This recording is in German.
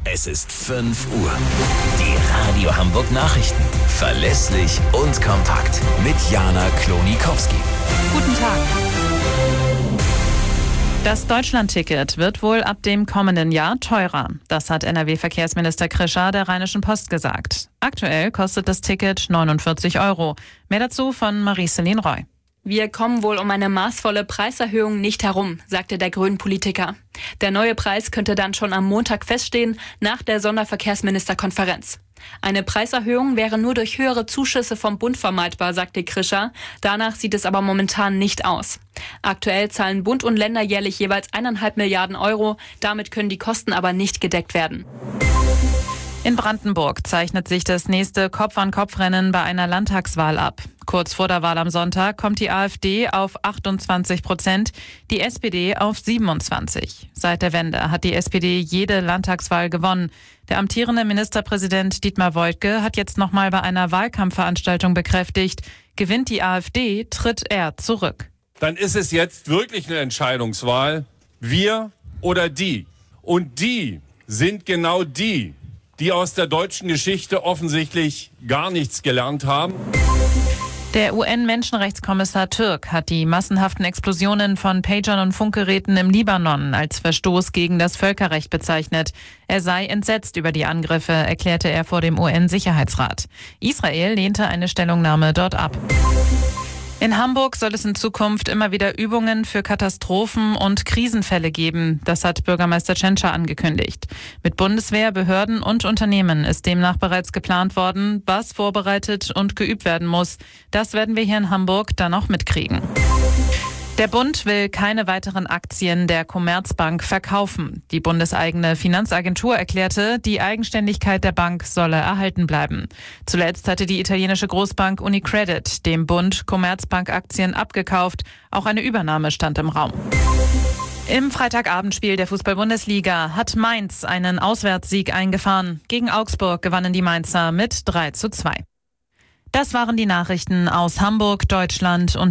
Es ist 5 Uhr. Die Radio Hamburg Nachrichten. Verlässlich und kompakt. Mit Jana Klonikowski. Guten Tag. Das Deutschland-Ticket wird wohl ab dem kommenden Jahr teurer. Das hat NRW-Verkehrsminister Krischer der Rheinischen Post gesagt. Aktuell kostet das Ticket 49 €. Mehr dazu von Marie-Céline Roy. Wir kommen wohl um eine maßvolle Preiserhöhung nicht herum, sagte der Grünen-Politiker. Der neue Preis könnte dann schon am Montag feststehen, nach der Sonderverkehrsministerkonferenz. Eine Preiserhöhung wäre nur durch höhere Zuschüsse vom Bund vermeidbar, sagte Krischer. Danach sieht es aber momentan nicht aus. Aktuell zahlen Bund und Länder jährlich jeweils 1,5 Milliarden €. Damit können die Kosten aber nicht gedeckt werden. In Brandenburg zeichnet sich das nächste Kopf-an-Kopf-Rennen bei einer Landtagswahl ab. Kurz vor der Wahl am Sonntag kommt die AfD auf 28%, die SPD auf 27%. Seit der Wende hat die SPD jede Landtagswahl gewonnen. Der amtierende Ministerpräsident Dietmar Woidke hat jetzt nochmal bei einer Wahlkampfveranstaltung bekräftigt, gewinnt die AfD, tritt er zurück. Dann ist es jetzt wirklich eine Entscheidungswahl, wir oder die. Und die sind genau die aus der deutschen Geschichte offensichtlich gar nichts gelernt haben. Der UN-Menschenrechtskommissar Türk hat die massenhaften Explosionen von Pagern und Funkgeräten im Libanon als Verstoß gegen das Völkerrecht bezeichnet. Er sei entsetzt über die Angriffe, erklärte er vor dem UN-Sicherheitsrat. Israel lehnte eine Stellungnahme dort ab. In Hamburg soll es in Zukunft immer wieder Übungen für Katastrophen und Krisenfälle geben. Das hat Bürgermeister Tschentscher angekündigt. Mit Bundeswehr, Behörden und Unternehmen ist demnach bereits geplant worden, was vorbereitet und geübt werden muss. Das werden wir hier in Hamburg dann auch mitkriegen. Der Bund will keine weiteren Aktien der Commerzbank verkaufen. Die bundeseigene Finanzagentur erklärte, die Eigenständigkeit der Bank solle erhalten bleiben. Zuletzt hatte die italienische Großbank Unicredit dem Bund Commerzbank-Aktien abgekauft. Auch eine Übernahme stand im Raum. Im Freitagabendspiel der Fußball-Bundesliga hat Mainz einen Auswärtssieg eingefahren. Gegen Augsburg gewannen die Mainzer mit 3:2. Das waren die Nachrichten aus Hamburg, Deutschland und